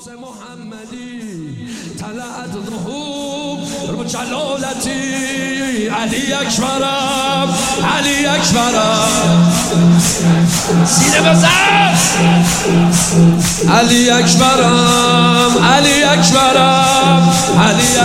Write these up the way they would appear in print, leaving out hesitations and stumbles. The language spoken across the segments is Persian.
شمس محمدی طلعت ظهور جلالتی علی اکبرم علی اکبرم سینه بزن علی اکبرم علی اکبرم علی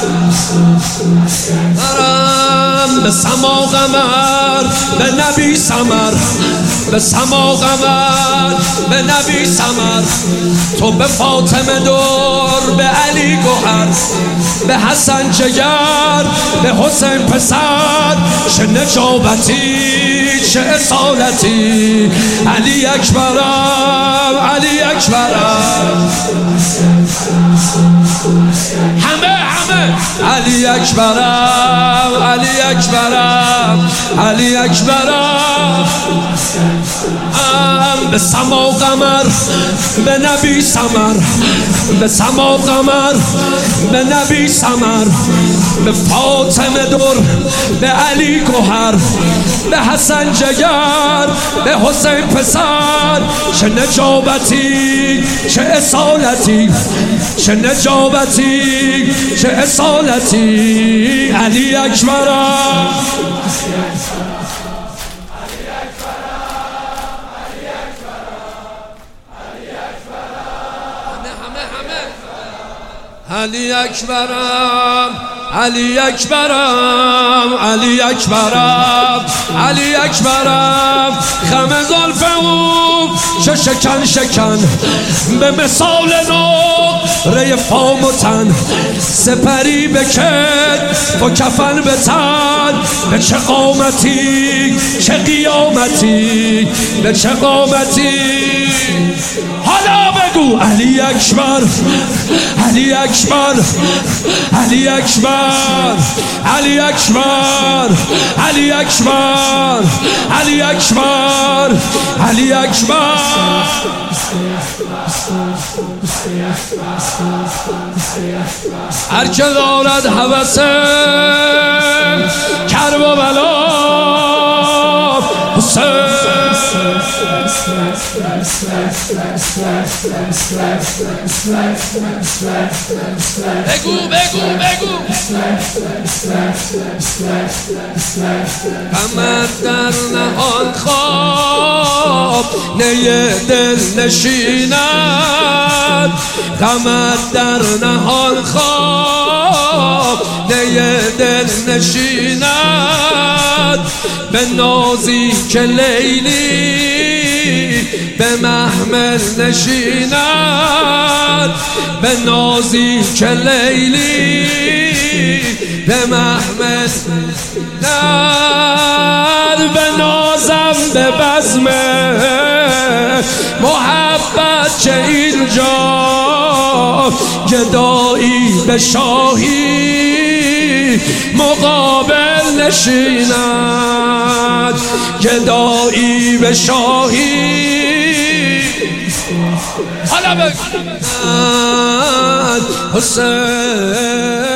اکبرم به سما قمر به نبی سمر به سما قمر به نبی سمر تو به فاطمه دور به علی گوهر به حسن جگر به حسین پسر چه نجابتی چه اصالتی علی اکبرم علی اکبرم همه علی اکبرم علی اکبرم علی اکبرم به سما قمر به نبی سمر به سما قمر به نبی سمر به فاطمه دور به علی گوهر به حسن جگر به حسین پسر چه نجابتی چه اصالتی چه نجابتی چه اصالتی علی اکبرم علی اکبرم علی اکبرم علی اکبرم علی اکبرم خم زلف او چه شکن شکن به مثال نقره فام و تن سپری بکن با کفن به تن به چه قامتی چه قیامتی به چه قامتی حالا بگو علی اکبر علی اکبر علی اکبر علی اکبر علی اکبر علی اکبر علی اکبر هر که دارد هوس کرب و بلا حسین بگو بگو بگو قمر در نهان خواب نی دل نشیند قمر در نهان خواب نی دل نشیند به نازی که لیلی به محمل نشیند به نازی که لیلی به محمل نشیند به نازم به بزم محبت چه اینجا گدایی به شاهی مقابل نشیند گدایی به شاهی حالا بگو حسین